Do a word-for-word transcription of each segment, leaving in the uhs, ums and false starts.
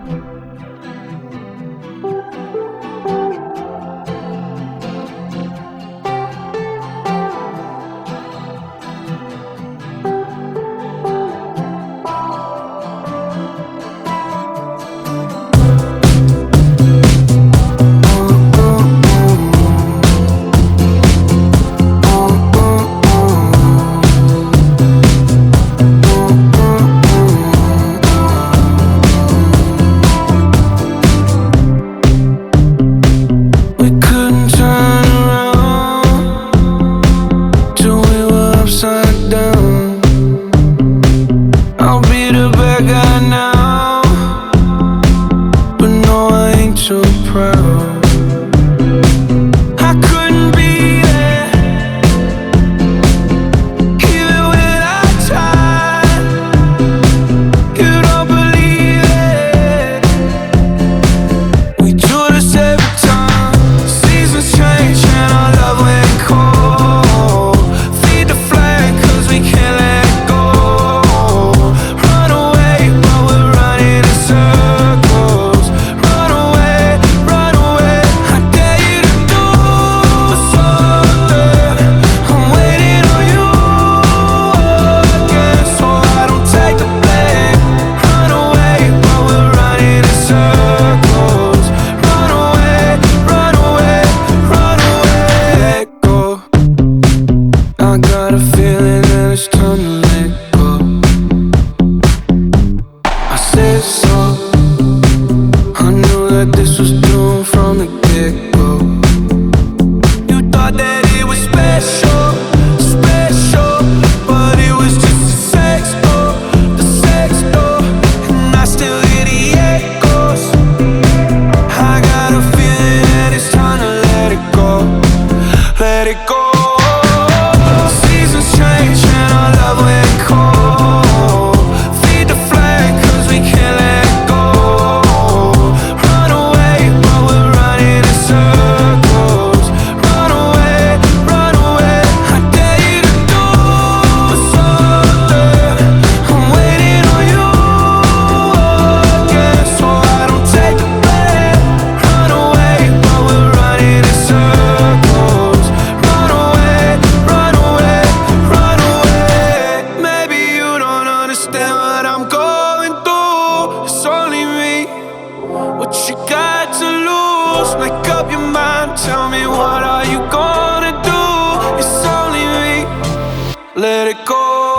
Let it go.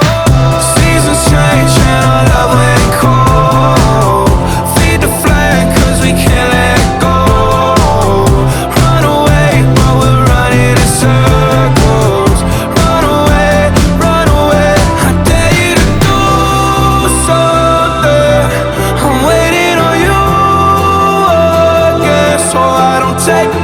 Seasons change and our love went cold. Feed the flame cause we can't let go. Run away but we're running in circles. Run away, run away, I dare you to do something. I'm waiting on you again, so I don't take